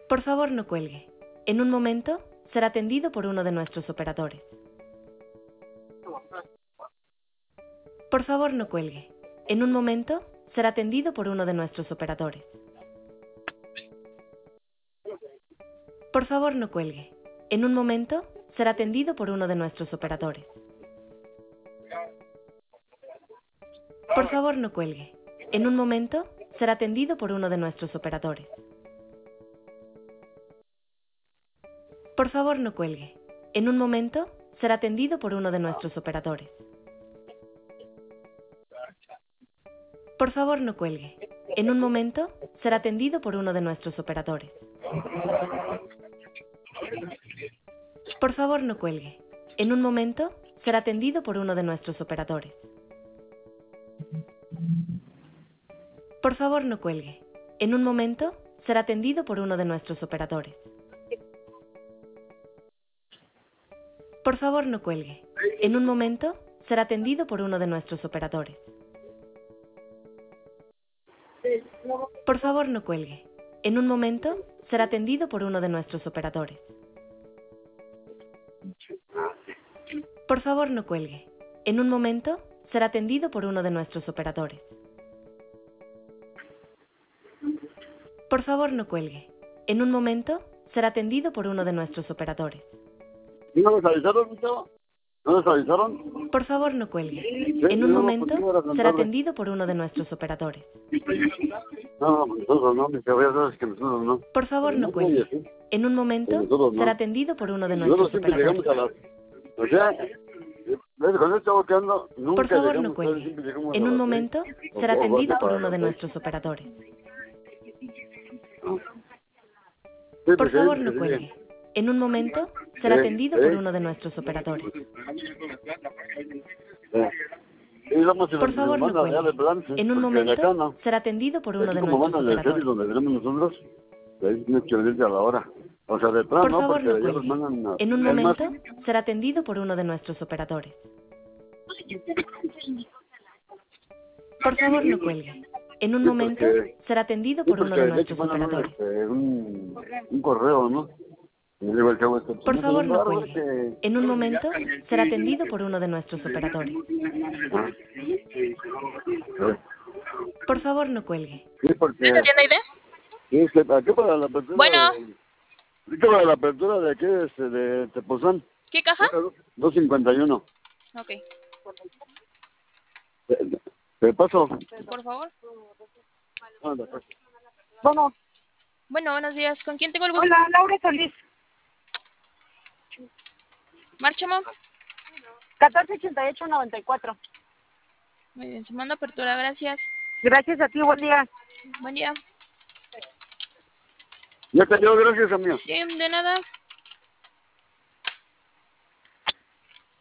Por favor, no cuelgue. En un momento, será atendido por uno de nuestros operadores. Por favor, no cuelgue. En un momento, será atendido por uno de nuestros operadores. Por favor, no cuelgue. En un momento, será atendido por uno de nuestros operadores. Por favor, no cuelgue. En un momento, será atendido por uno de nuestros operadores. Por favor, no cuelgue. En un momento, será atendido por uno de nuestros operadores. Por favor, no cuelgue. En un momento, será atendido por uno de nuestros operadores. Por favor, no cuelgue. En un momento, será atendido por uno de nuestros operadores. Por favor, no cuelgue. En un momento, será atendido por uno de nuestros operadores. Por favor, no cuelgue. En un momento, será atendido por uno de nuestros operadores. Por favor, no cuelgue. En un momento, será atendido por uno de nuestros operadores. Por favor, no cuelgue. En un momento, será atendido por uno de nuestros operadores. Por favor, no cuelgue. En un momento, será atendido por uno de nuestros operadores. ¿No nos avisaron, Gustavo? ¿No nos avisaron? Por favor, no cuelgue. En un momento, será atendido por uno de nuestros operadores. No, nosotros no, mis caballeros, es que nosotros no. Por favor, no cuelgue. En un momento, será atendido por uno de nuestros Nosotros siempre operadores. llegamos a las... O sea, con esto que ando, nunca Por favor, no llegamos, cuelgue. siempre llegamos En a un las momento, 6, será o atendido cuatro por para uno de las 6. nuestros operadores. Sí, Por sí, favor, sí, no sí. cuelgue. En un momento, será Sí, atendido sí. por uno de nuestros operadores. Y vamos a Por favor, no mandan allá de cuelgue. plan, sí, En un porque de acá momento, no. será atendido por De uno aquí de como nuestros mandan de series operadores. donde tenemos nosotros, de ahí tienes que venirte a la hora. O sea, de plan Por no, favor, porque no de allá los cuelgue. mandan a... En un Es más, momento, será atendido por uno de nuestros operadores. Por favor, no cuelgue. En un Sí, momento, porque- será atendido sí, por uno porque de de hecho nuestros mandan operadores. un correo, ¿no? Y le digo al chavo este, Por no te favor, no llamaron, güey, cuelgue. En un momento, será atendido por uno de nuestros operadores. Ah. Por favor, no cuelgue. Sí, porque... ¿Sí te atiende Aide? Sí, es que aquí para la apertura Bueno. Aquí para la apertura de aquí, de Tepozán. ¿Qué caja? 251. Ok, Te paso. por favor. Anda, pues. Bueno, Bueno, buenos días. ¿Con quién tengo el gusto? hola, Laura Solís, Márchamo. 1488-94. Muy bien, se manda apertura, gracias. Gracias a ti, buen día. Buen día. Ya cayó, gracias, amigo. Sí, de nada.